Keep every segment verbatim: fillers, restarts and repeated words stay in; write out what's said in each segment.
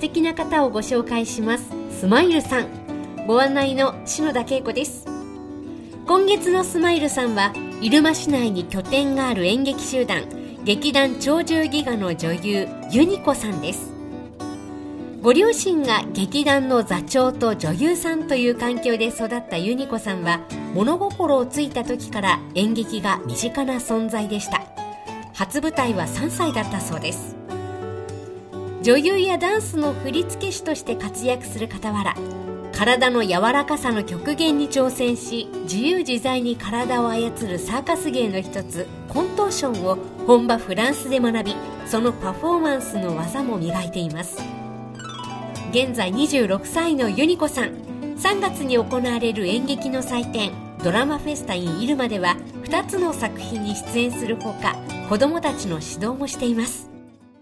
敵な方をご紹介します。スマイルさん、ご案内の篠田恵子です。今月のスマイルさんは入間市内に拠点がある演劇集団劇団鳥獣戯画の女優ユニコさんです。ご両親が劇団の座長と女優さんという環境で育ったユニコさんは、物心をついた時から演劇が身近な存在でした。初舞台はさんさいだったそうです。女優やダンスの振付師として活躍する傍ら、体の柔らかさの極限に挑戦し、自由自在に体を操るサーカス芸の一つコントーションを本場フランスで学び、そのパフォーマンスの技も磨いています。現在にじゅうろくさいのユニコさん、さんがつに行われる演劇の祭典ドラマフェスタ in 入間ではふたつの作品に出演するほか、子どもたちの指導もしています。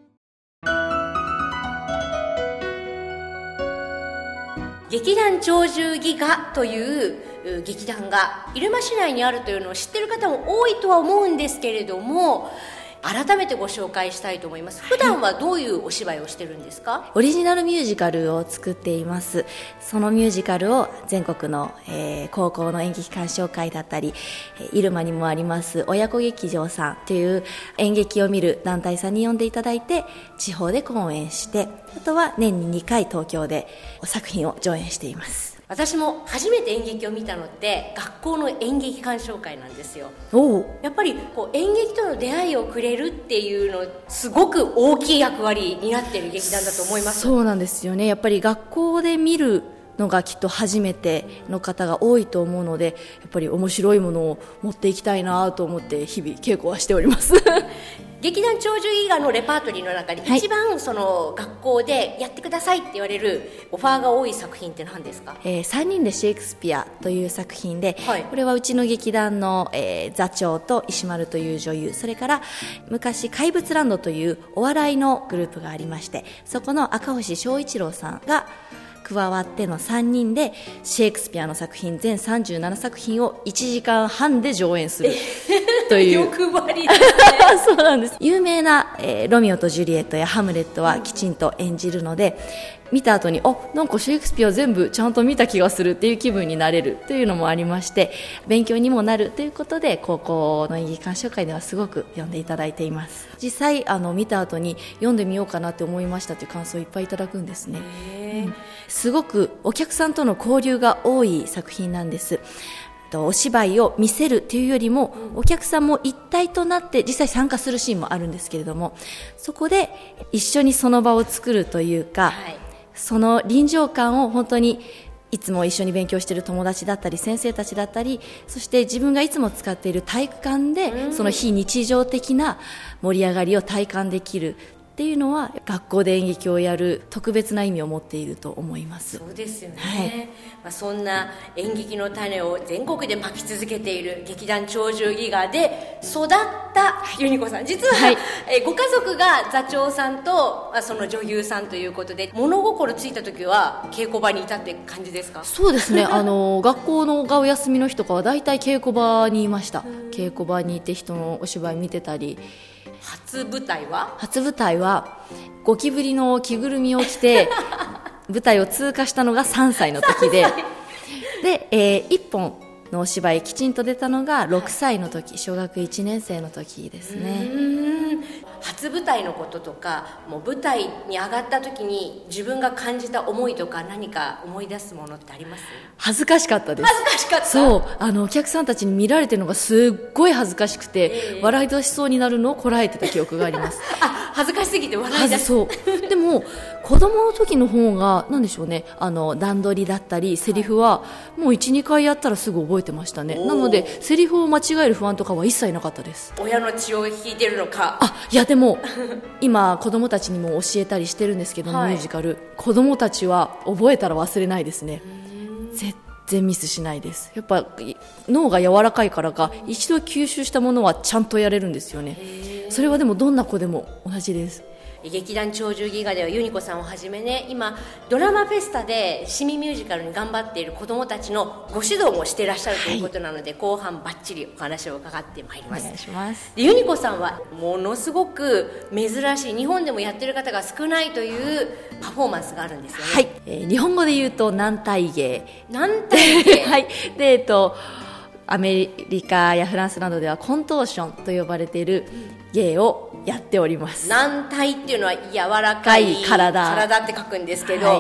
劇団鳥獣戯画という劇団が入間市内にあるというのを知っている方も多いとは思うんですけれども、改めてご紹介したいと思います。普段はどういうお芝居をしてるんですか？ オリジナルミュージカルを作っています。そのミュージカルを全国の、えー、高校の演劇鑑賞会だったり、入間にもあります親子劇場さんという演劇を見る団体さんに呼んでいただいて、地方で公演して、あとは年ににかい東京で作品を上演しています。 私も初めて演劇を見たのって学校の演劇鑑賞会なんですよ。 おう。 やっぱりこう演劇との出会いをくれるっていうの、すごく大きい役割になっている劇団だと思います。 そうなんですよね。やっぱり学校で見るのがきっと初めての方が多いと思うので、やっぱり面白いものを持っていきたいなと思って日々稽古はしております劇団鳥獣戯画のレパートリーの中で一番その学校でやってくださいって言われるオファーが多い作品って何ですか？ えー、さんにんでシェイクスピアという作品で、 はい、 これはうちの劇団の、えー、座長と石丸という女優、それから昔怪物ランドというお笑いのグループがありまして、そこの赤星翔一郎さんが加わってのさんにんでシェイクスピアの作品全さんじゅうななさく品をいちじかんはんで上演するという欲張りですねそうなんです。有名な、えー、ロミオとジュリエットやハムレットはきちんと演じるので、見た後にあ、なんかシェイクスピア全部ちゃんと見た気がするっていう気分になれるというのもありまして、勉強にもなるということで高校の演劇鑑賞会ではすごく読んでいただいています。実際あの見た後に読んでみようかなって思いましたという感想をいっぱいいただくんですね。うん、すごくお客さんとの交流が多い作品なんです。お芝居を見せるというよりも、お客さんも一体となって実際参加するシーンもあるんですけれども、そこで一緒にその場を作るというか、はい、その臨場感を本当にいつも一緒に勉強している友達だったり先生たちだったり、そして自分がいつも使っている体育館でその非日常的な盛り上がりを体感できるっていうのは、学校で演劇をやる特別な意味を持っていると思います。 そうですよね、 はい、 まあ、そんな演劇の種を全国でまき続けている劇団鳥獣戯画で育ったユニコさん、実は、はい、えご家族が座長さんと、まあ、その女優さんということで、物心ついた時は稽古場にいたって感じですか？ そうですねあの学校のがお休みの日とかはだいたい稽古場にいました。稽古場にいて人のお芝居見てたり。 初舞台は初舞台はゴキブリの着ぐるみを着て舞台を通過したのがさんさいの時でで、えー、いっぽんのお芝居きちんと出たのがろくさいの時、小学いちねん生の時ですね。 うーん、初舞台のこととか、もう舞台に上がった時に自分が感じた思いとか、何か思い出すものってあります？ 恥ずかしかったです。 恥ずかしかった。 そう、あのお客さんたちに見られてるのがすっごい恥ずかしくて、えー、笑い出しそうになるのをこらえてた記憶がありますあ、恥ずかしすぎて笑い出しそうでも子供の時の方が何でしょうね、あの段取りだったりセリフはもう いちにかいやったらすぐ覚えてましたね。なのでセリフを間違える不安とかは一切なかったです。 親の血を引いてるのか。 あ、いやでも今子供たちにも教えたりしてるんですけど、はい、ミュージカル子供たちは覚えたら忘れないですね。絶対ミスしないです。やっぱ脳が柔らかいからか、一度吸収したものはちゃんとやれるんですよね。それはでもどんな子でも同じです。 劇団鳥獣戯画ではユニコさんをはじめね、今ドラマフェスタで市民ミュージカルに頑張っている子どもたちのご指導もしていらっしゃるということなので、はい、後半バッチリお話を伺ってまいります。 お願いします。 でユニコさんはものすごく珍しい、日本でもやってる方が少ないというパフォーマンスがあるんですよね。 はい、えー、日本語で言うと軟体芸。 軟体芸はいで、えっとアメリカやフランスなどではコントーションと呼ばれている芸をやっております。 軟体っていうのは柔らかい体体って書くんですけど、はい、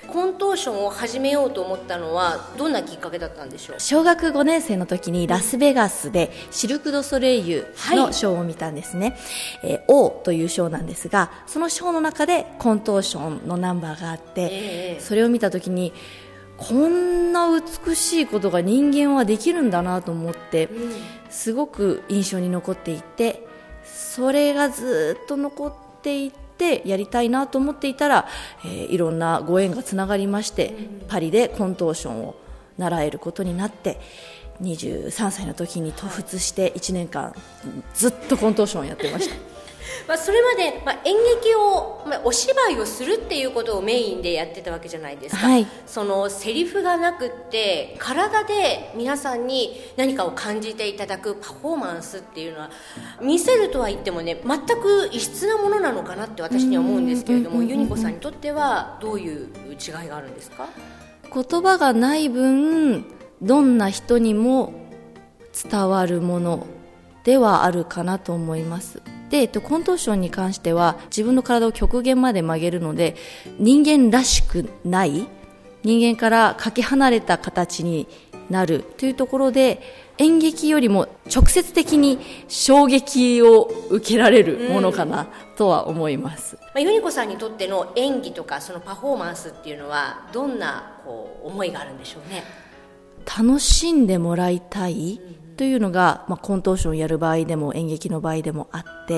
コントーションを始めようと思ったのはどんなきっかけだったんでしょう。 小学ごねん生の時にラスベガスでシルク・ドゥ・ソレイユのショーを見たんですね、はいえー、オーというショーなんですが、そのショーの中でコントーションのナンバーがあって、えー、それを見た時にこんな美しいことが人間はできるんだなと思って、うん、すごく印象に残っていて、それがずっと残っていてやりたいなと思っていたら、えー、いろんなご縁がつながりまして、うん、パリでコントーションを習えることになってにじゅうさんさいの時に渡仏していちねんかんずっとコントーションをやってましたまあそれまで、まあ、演劇を、まあ、お芝居をするっていうことをメインでやってたわけじゃないですか、はい、そのセリフがなくって体で皆さんに何かを感じていただくパフォーマンスっていうのは見せるとは言ってもね、全く異質なものなのかなって私には思うんですけれども、ユニコさんにとってはどういう違いがあるんですか。 言葉がない分どんな人にも伝わるものではあるかなと思います。で、えっと、コントーションに関しては自分の体を極限まで曲げるので人間らしくない人間からかけ離れた形になるというところで、演劇よりも直接的に衝撃を受けられるものかなとは思います、うんまあ、ユニコさんにとっての演技とかそのパフォーマンスっていうのはどんなこう思いがあるんでしょうね。 楽しんでもらいたい、うんというのが、まあ、コントーションやる場合でも演劇の場合でもあって、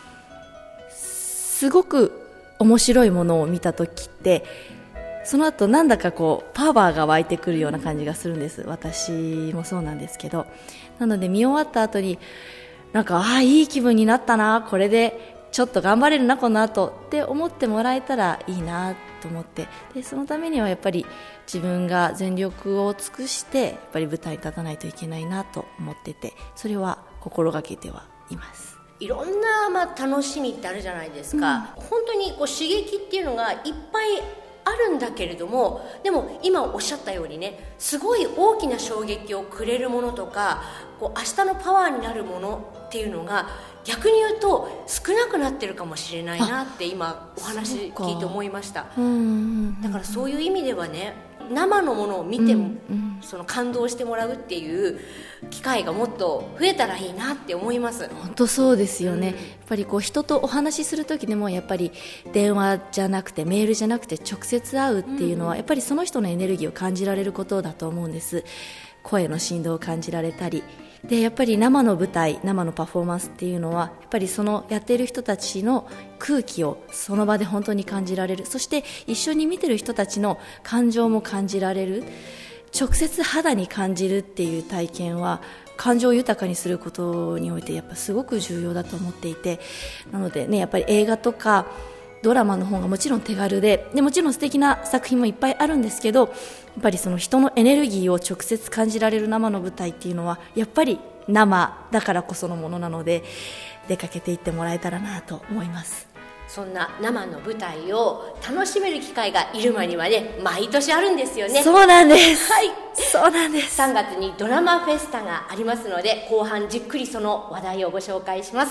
すごく面白いものを見たときってその後なんだかこうパワーが湧いてくるような感じがするんです。私もそうなんですけど、なので見終わった後になんかああいい気分になったな、これでちょっと頑張れるなこの後って思ってもらえたらいいなと思って、でそのためにはやっぱり自分が全力を尽くしてやっぱり舞台に立たないといけないなと思ってて、それは心がけてはいます。 いろんな、まあ、楽しみってあるじゃないですか、うん、本当にこう刺激っていうのがいっぱいあるんだけれども、でも今おっしゃったようにね、すごい大きな衝撃をくれるものとかこう明日のパワーになるものっていうのが逆に言うと少なくなってるかもしれないなって今お話聞いて思いました。だからそういう意味ではね、生のものを見ても、うんうん、その感動してもらうっていう機会がもっと増えたらいいなって思います。 本当そうですよね、うん、やっぱりこう人とお話しする時でもやっぱり電話じゃなくてメールじゃなくて直接会うっていうのは、うん、やっぱりその人のエネルギーを感じられることだと思うんです。声の振動を感じられたりで、やっぱり生の舞台、生のパフォーマンスっていうのはやっぱりそのやっている人たちの空気をその場で本当に感じられる、そして一緒に見てる人たちの感情も感じられる、直接肌に感じるっていう体験は感情を豊かにすることにおいてやっぱすごく重要だと思っていて、なのでね、やっぱり映画とかドラマの方がもちろん手軽で、でもちろん素敵な作品もいっぱいあるんですけど、やっぱりその人のエネルギーを直接感じられる生の舞台っていうのはやっぱり生だからこそのものなので、出かけていってもらえたらなと思います。 そんな生の舞台を楽しめる機会が入間にはね、毎年あるんですよね。 そうなんです、 はい、 そうなんです。 さんがつにドラマフェスタがありますので、後半じっくりその話題をご紹介します。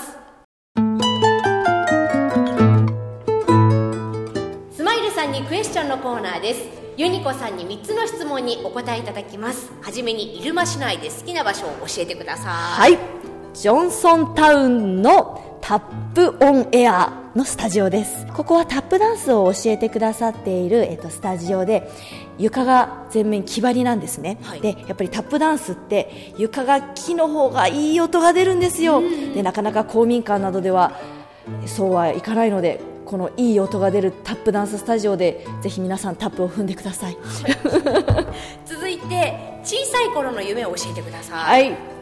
スマイルさんにクエスチョンのコーナーです。ユニコさんにみっつの質問にお答えいただきます。はじめに入間市内で好きな場所を教えてください。 はい、ジョンソンタウンのタップオンエアのスタジオです。ここはタップダンスを教えてくださっている、えっと、スタジオで床が全面木張りなんですね、はい、でやっぱりタップダンスって床が木の方がいい音が出るんですよ。でなかなか公民館などではそうはいかないので、このいい音が出るタップダンススタジオでぜひ皆さんタップを踏んでください続いて小さい頃の夢を教えてください。 はい、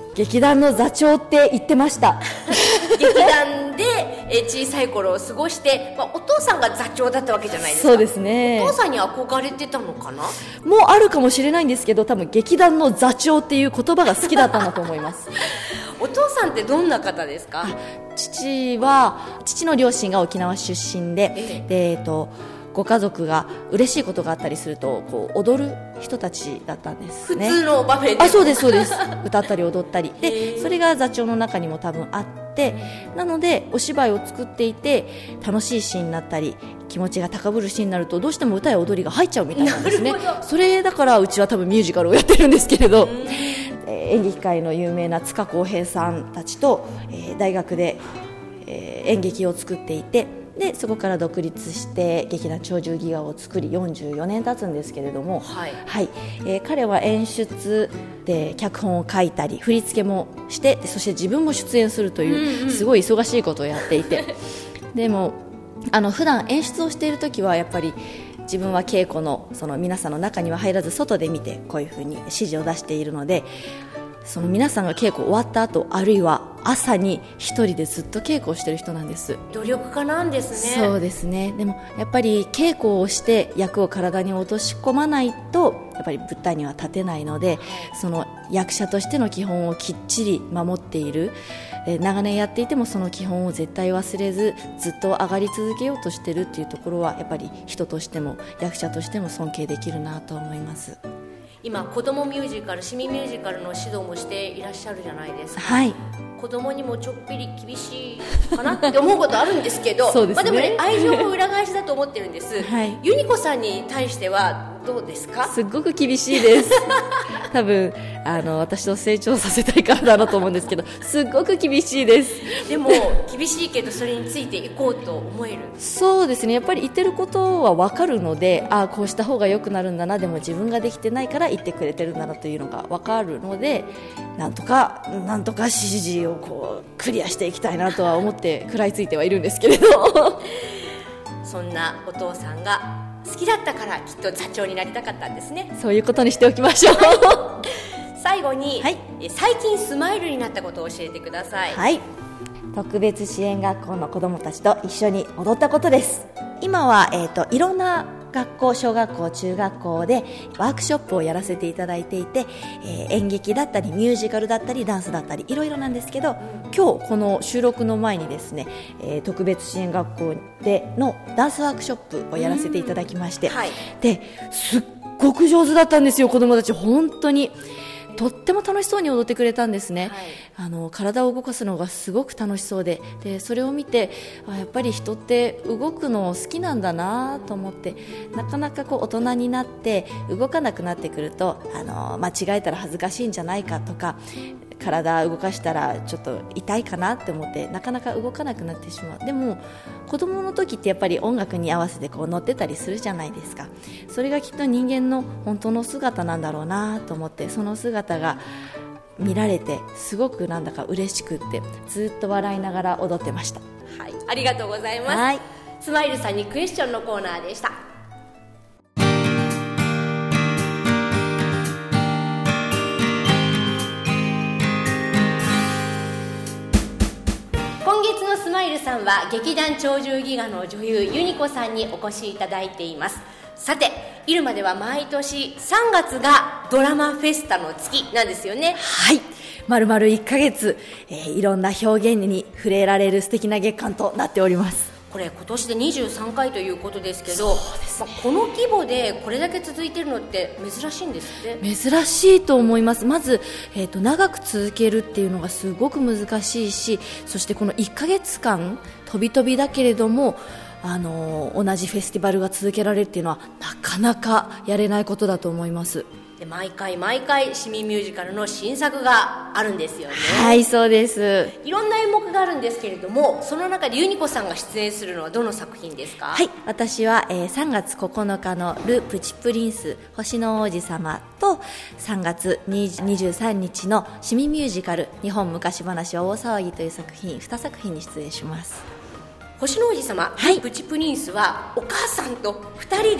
劇団の座長って言ってました劇団でえ小さい頃を過ごして、まあ、お父さんが座長だったわけじゃないですか。 そうですね。 お父さんに憧れてたのかな。 もうあるかもしれないんですけど、多分劇団の座長っていう言葉が好きだったんだと思いますお父さんってどんな方ですか。 父は父の両親が沖縄出身で、ええでえーとご家族が嬉しいことがあったりするとこう踊る人たちだったんですね。 普通の場面で。 あ、そうですそうです歌ったり踊ったりで、それが座長の中にも多分あって、なのでお芝居を作っていて楽しいシーンになったり気持ちが高ぶるシーンになるとどうしても歌や踊りが入っちゃうみたいなんですね。それだからうちは多分ミュージカルをやってるんですけれど、えー、演劇界の有名な塚公平さんたちと、えー、大学で、えー、演劇を作っていて、でそこから独立して劇団鳥獣戯画を作りよんじゅうよねん経つんですけれども、はいはいえー、彼は演出で脚本を書いたり振り付けもして、そして自分も出演するというすごい忙しいことをやっていて、うんうん、でもあの普段演出をしている時はやっぱり自分は稽古 の, その皆さんの中には入らず外で見てこういうふうに指示を出しているので、その皆さんが稽古終わった後あるいは朝に一人でずっと稽古をしている人なんです。 努力家なんですね。 そうですね。でもやっぱり稽古をして役を体に落とし込まないとやっぱり舞台には立てないので、その役者としての基本をきっちり守っている、長年やっていてもその基本を絶対忘れずずっと上がり続けようとしているっていうところはやっぱり人としても役者としても尊敬できるなと思います。 今子どもミュージカル市民ミュージカルの指導もしていらっしゃるじゃないですか。 はい、 子供にもちょっぴり厳しいかなって思うことあるんですけどそうですね。 まあ、でもね愛情の裏返しだと思ってるんです、 はい、 ユニコさんに対してはどうですか。 すっごく厳しいです多分あの私を成長させたいからだなと思うんですけどすっごく厳しいです。 でも厳しいけどそれについていこうと思える。 そうですね。やっぱり言ってることは分かるので、ああこうした方が良くなるんだな、でも自分ができてないから言ってくれてるんだなというのが分かるので、なんとかなんとか指示をこうクリアしていきたいなとは思って食らいついてはいるんですけれどそんなお父さんが好きだったからきっと座長になりたかったんですね。 そういうことにしておきましょう最後に、はい、最近スマイルになったことを教えてください。 はい、特別支援学校の子どもたちと一緒に踊ったことです。今は、えーと、いろんな学校、小学校、中学校でワークショップをやらせていただいていて、えー、演劇だったりミュージカルだったりダンスだったりいろいろなんですけど、今日この収録の前にですね、えー、特別支援学校でのダンスワークショップをやらせていただきまして、はい、ですっごく上手だったんですよ。子どもたち本当にとっても楽しそうに踊ってくれたんですね、はい、あの体を動かすのがすごく楽しそうで、でそれを見てあやっぱり人って動くの好きなんだなと思って、なかなかこう大人になって動かなくなってくるとあの間違えたら恥ずかしいんじゃないかとか、体動かしたらちょっと痛いかなって思ってなかなか動かなくなってしまう。でも子供の時ってやっぱり音楽に合わせてこう乗ってたりするじゃないですか。それがきっと人間の本当の姿なんだろうなと思って、その姿が見られてすごくなんだか嬉しくってずっと笑いながら踊ってました。 はい、ありがとうございます、はい、スマイルさんにクエスチョンのコーナーでした。今月のスマイルさんは劇団鳥獣戯画の女優ユニコさんにお越しいただいています。さて入間では毎年さんがつがドラマフェスタの月なんですよね。 はい、丸々いっかげつ、えー、いろんな表現に触れられる素敵な月間となっております。 これ今年でにじゅうさんかいということですけど、そうですね、まあ、この規模でこれだけ続いているのって珍しいんですって。 珍しいと思います。まず、えーと、長く続けるっていうのがすごく難しいし、そしてこのいっかげつかん飛び飛びだけれどもあの同じフェスティバルが続けられるっていうのはなかなかやれないことだと思います。 で毎回毎回市民ミュージカルの新作があるんですよね。 はい、そうです。 いろんな演目があるんですけれども、その中でユニコさんが出演するのはどの作品ですか？ はい、私は、えー、さんがつここのかのル・プチプリンス星の王子様とさんがつにじゅうさんにちの市民ミュージカル日本昔話は大騒ぎという作品にさく品に出演します。 星の王子様、はい、プチプリンスはお母さんとふたりで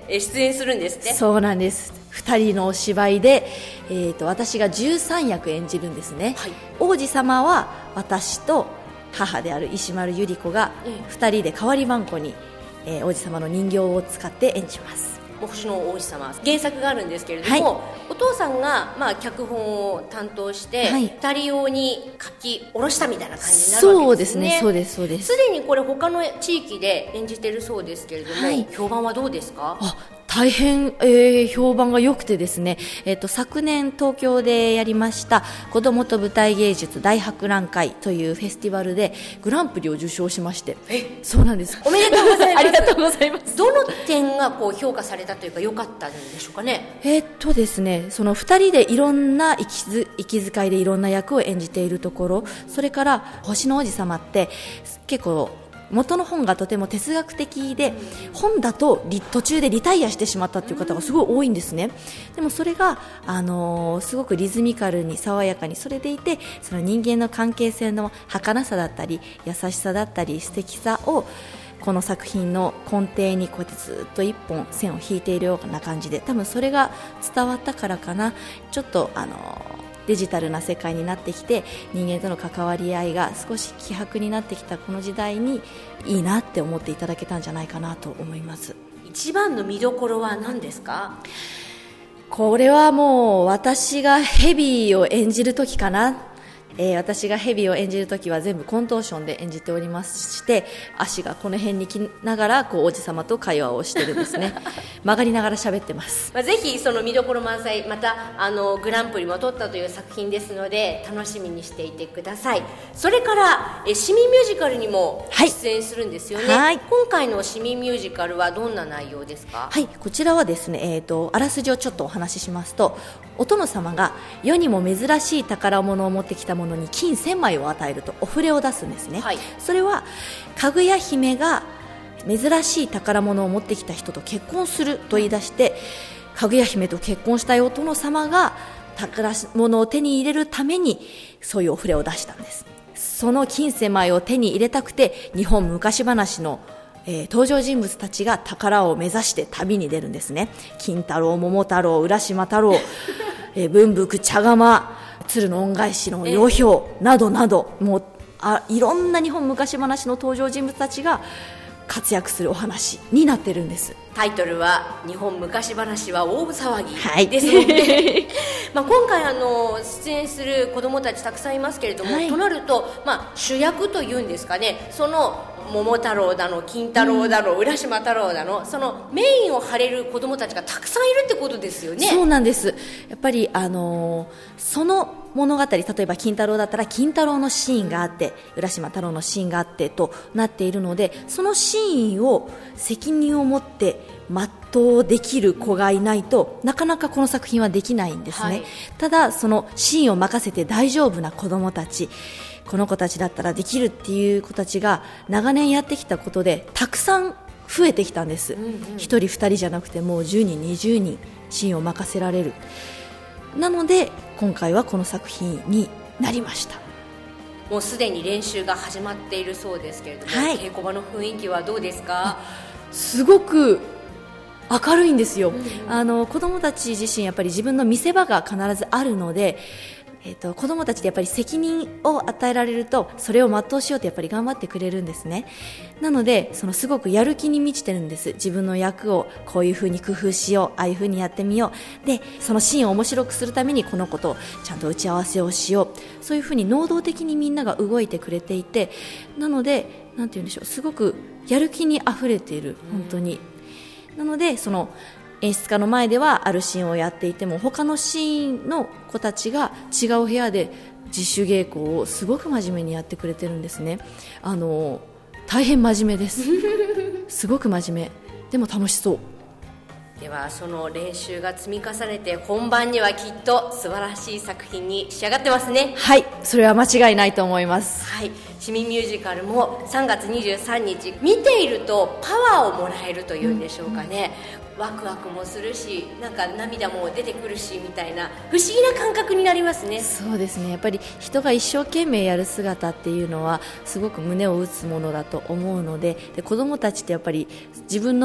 で出演するんですって。 そうなんです。ふたりのお芝居で、えー、と私がじゅうさんやく演じるんですね、はい、王子様は私と母である石丸百合子がふたりで代わり番号に、えー、王子様の人形を使って演じます。 星の王子様、原作があるんですけれども、はい、お父さんが、まあ、脚本を担当して、はい、ふたり用に書き下ろしたみたいな感じになるわけですね。 そうですね、そうです、そうです。 すでにこれ他の地域で演じているそうですけれども、はい、評判はどうですか？ あ、大変、えー、評判が良くてですね、えーと、昨年東京でやりました子どもと舞台芸術大博覧会というフェスティバルでグランプリを受賞しまして。 え、 そうなんです。 おめでとうございます。 ありがとうございます。 どの点がこう評価されたというか良かったんでしょうかね？ えーとですね、そのふたりでいろんな息づ息遣いでいろんな役を演じているところ、それから星の王子様って結構元の本がとても哲学的で、本だと途中でリタイアしてしまったという方がすごい多いんですね。でもそれが、あのー、すごくリズミカルに爽やかにそれでいて、その人間の関係性の儚さだったり優しさだったり素敵さをこの作品の根底にこうやってずっと一本線を引いているような感じで、多分それが伝わったからかな、ちょっとあのーデジタルな世界になってきて人間との関わり合いが少し希薄になってきたこの時代にいいなって思っていただけたんじゃないかなと思います。 一番の見どころは何ですか？ これはもう私がヘビーを演じる時かな。えー、私がヘビを演じるときは全部コントーションで演じておりまして、足がこの辺に来ながらこう王子様と会話をしてるんですね。曲がりながら喋ってます。 まあ、ぜひその見どころ満載、またあのグランプリも取ったという作品ですので楽しみにしていてください。それからえ市民ミュージカルにも出演するんですよね、はい、今回の市民ミュージカルはどんな内容ですか？ はい、こちらはですね、えーと、あらすじをちょっとお話ししますと、お殿様が世にも珍しい宝物を持ってきたものに金せんまいを与えるとお触れを出すんですね、はい、それはかぐや姫が珍しい宝物を持ってきた人と結婚すると言い出して、かぐや姫と結婚したいお殿様が宝物を手に入れるためにそういうお触れを出したんです。その金せんまいを手に入れたくて日本昔話のえー、登場人物たちが宝を目指して旅に出るんですね。金太郎、桃太郎、浦島太郎、えー、文福、茶釜、鶴の恩返しの楊氷などなど、もうあいろんな日本昔話の登場人物たちが活躍するお話になってるんです。 タイトルは日本昔話は大騒ぎ、はい、ですのでまあ今回あの出演する子どもたちたくさんいますけれども、はい、となると、まあ、主役というんですかね、その桃太郎だの金太郎だの、うん、浦島太郎だの、そのメインを張れる子どもたちがたくさんいるってことですよね。 そうなんです。やっぱり、あのー、その物語、例えば金太郎だったら金太郎のシーンがあって、浦島太郎のシーンがあってとなっているので、そのシーンを責任を持って全うできる子がいないとなかなかこの作品はできないんですね、はい、ただそのシーンを任せて大丈夫な子どもたち、この子たちだったらできるっていう子たちが長年やってきたことでたくさん増えてきたんです、うんうん、ひとりふたりじゃなくてもうじゅうにんにじゅうにんシーンを任せられる。なので今回はこの作品になりました。 もうすでに練習が始まっているそうですけれども、はい、稽古場の雰囲気はどうですか？ すごく明るいんですよ、うんうん、あの子どもたち自身やっぱり自分の見せ場が必ずあるので、えーと、子どもたちでやっぱり責任を与えられるとそれを全うしようとやっぱり頑張ってくれるんですね。なのでそのすごくやる気に満ちてるんです。自分の役をこういう風に工夫しよう、ああいう風にやってみよう、でそのシーンを面白くするためにこの子とちゃんと打ち合わせをしよう、そういう風に能動的にみんなが動いてくれていて、なのでなんて言うんでしょう、すごくやる気にあふれている、本当に、うん、なのでその演出家の前ではあるシーンをやっていても他のシーンの子たちが違う部屋で自主稽古をすごく真面目にやってくれてるんですね。あの大変真面目ですすごく真面目でも楽しそう。 ではその練習が積み重ねて本番にはきっと素晴らしい作品に仕上がってますね。 はい、それは間違いないと思います。 はい、市民ミュージカルもさんがつにじゅうさんにち見ているとパワーをもらえるというんでしょうかね、うん、ワクワクもするし、なんか涙も出てくるしみたいな不思議な感覚になりますね。 そうですね、やっぱり人が一生懸命やる姿っていうのはすごく胸を打つものだと思うので、で子どもたちってやっぱり自分の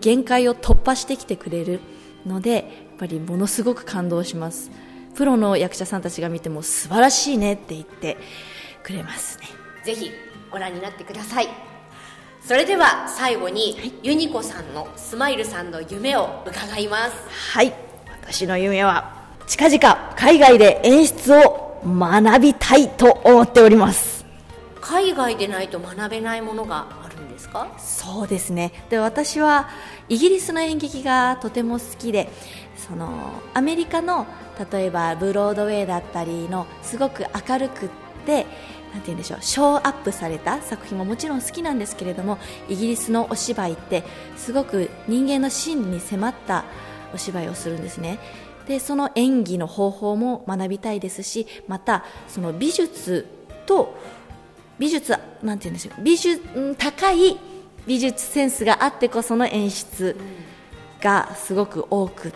限界を突破してきてくれるので、やっぱりものすごく感動します。プロの役者さんたちが見ても素晴らしいねって言ってくれますね。 ぜひご覧になってください。それでは最後に、はい、ユニコさんのスマイルさんの夢を伺います。 はい、私の夢は近々海外で演出を学びたいと思っております。 海外でないと学べないものがあるんですか？ そうですね。で、私はイギリスの演劇がとても好きで、そのアメリカの例えばブロードウェイだったりのすごく明るくってなんて言うんでしょう、ショーアップされた作品ももちろん好きなんですけれども、イギリスのお芝居ってすごく人間の心理に迫ったお芝居をするんですね。で、その演技の方法も学びたいですし、またその美術と美術なんて言うんでしょう、美術高い美術センスがあってこその演出がすごく多くって、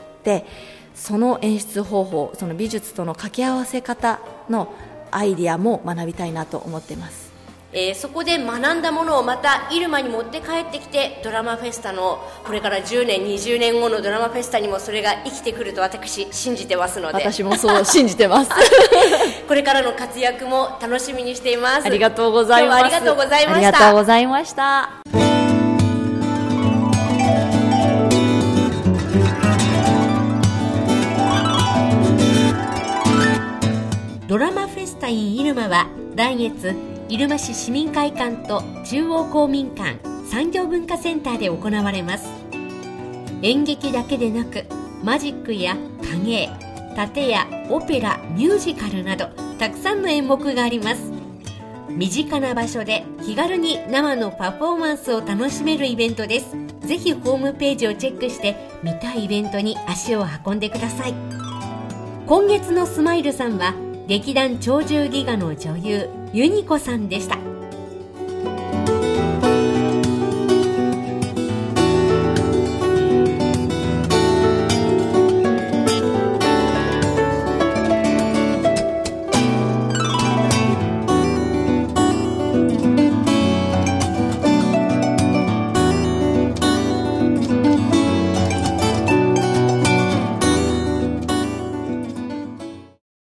その演出方法、その美術との掛け合わせ方のアイディアも学びたいなと思っています。 えー、そこで学んだものをまた入間に持って帰ってきて、ドラマフェスタのこれからじゅうねんにじゅうねんごのドラマフェスタにもそれが生きてくると私信じてますので。 私もそう信じてますこれからの活躍も楽しみにしています。 ありがとうございます。 今日はありがとうございました。 ありがとうございました。 ドラマフェスタ in 入間は来月入間市市民会館と中央公民館産業文化センターで行われます。演劇だけでなくマジックや影絵、殺やオペラ、ミュージカルなどたくさんの演目があります。身近な場所で気軽に生のパフォーマンスを楽しめるイベントです。ぜひホームページをチェックして見たいイベントに足を運んでください。今月のスマイルさんは劇団鳥獣戯画の女優ユニコさんでした。